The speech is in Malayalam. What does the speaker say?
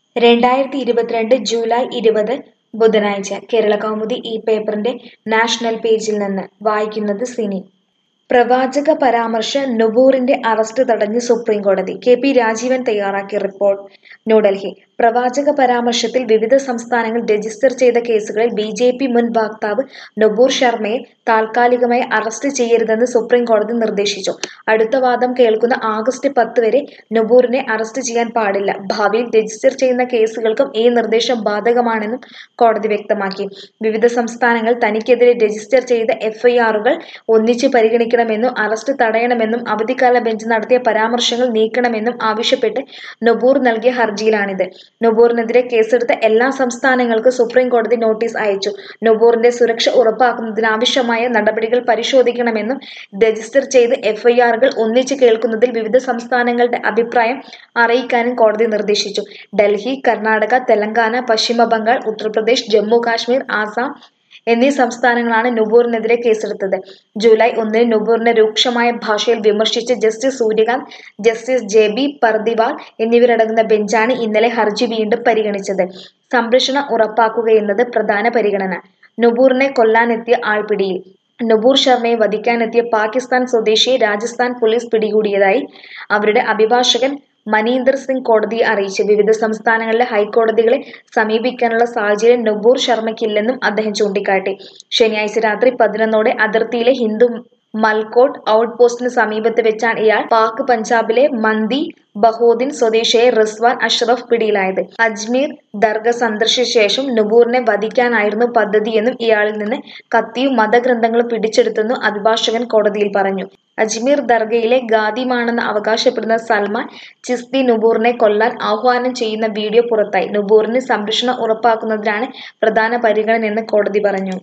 2022 ജൂലൈ 20 ബുധനാഴ്ച കേരളകൗമുദി ഈ പേപ്പറിന്റെ നാഷണൽ പേജിൽ നിന്ന് വായിക്കുന്നത് സിനി. പ്രവാചക പരാമർശം നുപൂറിന്റെ അറസ്റ്റ് തടഞ്ഞ് സുപ്രീംകോടതി. കെ.പി. രാജീവൻ തയ്യാറാക്കിയ റിപ്പോർട്ട്. ന്യൂഡൽഹി. പ്രവാചക പരാമർശത്തിൽ വിവിധ സംസ്ഥാനങ്ങൾ രജിസ്റ്റർ ചെയ്ത കേസുകളിൽ ബി.ജെ.പി. മുൻ വക്താവ് നുപൂർ ശർമയെ താൽക്കാലികമായി അറസ്റ്റ് ചെയ്യരുതെന്ന് സുപ്രീംകോടതി നിർദ്ദേശിച്ചു. അടുത്ത വാദം കേൾക്കുന്ന ആഗസ്റ്റ് 10 വരെ നുപൂറിനെ അറസ്റ്റ് ചെയ്യാൻ പാടില്ല. ഭാവിയിൽ രജിസ്റ്റർ ചെയ്യുന്ന കേസുകൾക്കും ഈ നിർദ്ദേശം ബാധകമാണെന്നും കോടതി വ്യക്തമാക്കി. വിവിധ സംസ്ഥാനങ്ങൾ തനിക്കെതിരെ രജിസ്റ്റർ ചെയ്ത എഫ്ഐആറുകൾ ഒന്നിച്ച് പരിഗണിക്കണമെന്നും അറസ്റ്റ് തടയണമെന്നും അവധിക്കാല ബെഞ്ച് നടത്തിയ പരാമർശങ്ങൾ നീക്കണമെന്നും ആവശ്യപ്പെട്ട് നുപൂർ നൽകിയ ഹർജിയിലാണിത്. നുപൂറിനെതിരെ കേസെടുത്ത എല്ലാ സംസ്ഥാനങ്ങൾക്കും സുപ്രീംകോടതി നോട്ടീസ് അയച്ചു. നുപൂറിന്റെ സുരക്ഷ ഉറപ്പാക്കുന്നതിനാവശ്യമായ നടപടികൾ പരിശോധിക്കണമെന്നും രജിസ്റ്റർ ചെയ്ത് എഫ്ഐആറുകൾ ഒന്നിച്ച് കേൾക്കുന്നതിൽ വിവിധ സംസ്ഥാനങ്ങളുടെ അഭിപ്രായം അറിയിക്കാനും കോടതി നിർദ്ദേശിച്ചു. ഡൽഹി, കർണാടക, തെലങ്കാന, പശ്ചിമ ബംഗാൾ, ഉത്തർപ്രദേശ്, ജമ്മു കാശ്മീർ, ആസാം എന്നീ സംസ്ഥാനങ്ങളാണ് നുപൂറിനെതിരെ കേസെടുത്തത്. ജൂലൈ 1 നുപൂറിനെ രൂക്ഷമായ ഭാഷയിൽ വിമർശിച്ച് justice Suryakant, justice J B. Pardiwal എന്നിവരടങ്ങുന്ന ബെഞ്ചാണ് ഇന്നലെ ഹർജി വീണ്ടും പരിഗണിച്ചത്. സംരക്ഷണം ഉറപ്പാക്കുകയെന്നത് പ്രധാന പരിഗണന. നുപൂറിനെ കൊല്ലാനെത്തിയ ആൾ പിടിയിൽ. നുപൂർ ശർമയെ വധിക്കാനെത്തിയ പാകിസ്ഥാൻ സ്വദേശിയെ രാജസ്ഥാൻ പോലീസ് പിടികൂടിയതായി അവരുടെ അഭിഭാഷകൻ മനീന്ദർ സിംഗ് കോടതിയെ അറിയിച്ചു. വിവിധ സംസ്ഥാനങ്ങളിലെ ഹൈക്കോടതികളെ സമീപിക്കാനുള്ള സാഹചര്യം നുപൂർ ശർമയ്ക്കില്ലെന്നും അദ്ദേഹം ചൂണ്ടിക്കാട്ടി. ശനിയാഴ്ച രാത്രി 11ഓടെ അതിർത്തിയിലെ ഹിന്ദു മൽക്കോട്ട് ഔട്ട് പോസ്റ്റിന് സമീപത്ത് വെച്ചാണ് ഇയാൾ പാക് പഞ്ചാബിലെ മന്ദി ബഹോദിൻ സ്വദേശിയായ റിസ്വാൻ അഷ്റഫ് പിടിയിലായത്. അജ്മീർ ദർഗ സന്ദർശിച്ച ശേഷം നുപൂറിനെ വധിക്കാനായിരുന്നു പദ്ധതിയെന്നും ഇയാളിൽ നിന്ന് കത്തിയും മതഗ്രന്ഥങ്ങളും പിടിച്ചെടുത്തെന്നും അഭിഭാഷകൻ കോടതിയിൽ പറഞ്ഞു. അജ്മീർ ദർഗയിലെ ഖാദിമാണെന്ന് അവകാശപ്പെടുന്ന സൽമാൻ ചിസ്തി നുപൂറിനെ കൊല്ലാൻ ആഹ്വാനം ചെയ്യുന്ന വീഡിയോ പുറത്തായി. നുപൂറിന് സംരക്ഷണം ഉറപ്പാക്കുന്നതിനാണ് പ്രധാന പരിഗണനയെന്ന് കോടതി പറഞ്ഞു.